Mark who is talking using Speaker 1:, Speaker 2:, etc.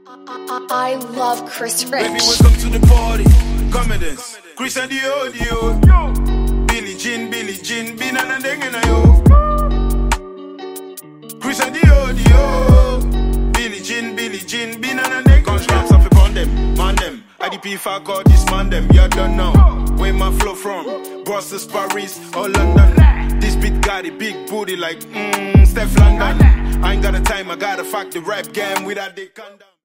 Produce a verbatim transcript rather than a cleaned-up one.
Speaker 1: I, I love Chris Rich.
Speaker 2: Baby, welcome to the party. Come and dance. Chris and the audio. Billie Jean, Billie Jean, bin and a ding in a yo. Chris and the audio. Billie Jean, Billie Jean, bin and a ding. Gunshots off upon them, man them. I D P fuck all this man them. You don't know where my flow from. Brussels, Paris, or London. This beat got a big booty like mmm, Steph London. I ain't got a time, I gotta fuck the rap game without the condom.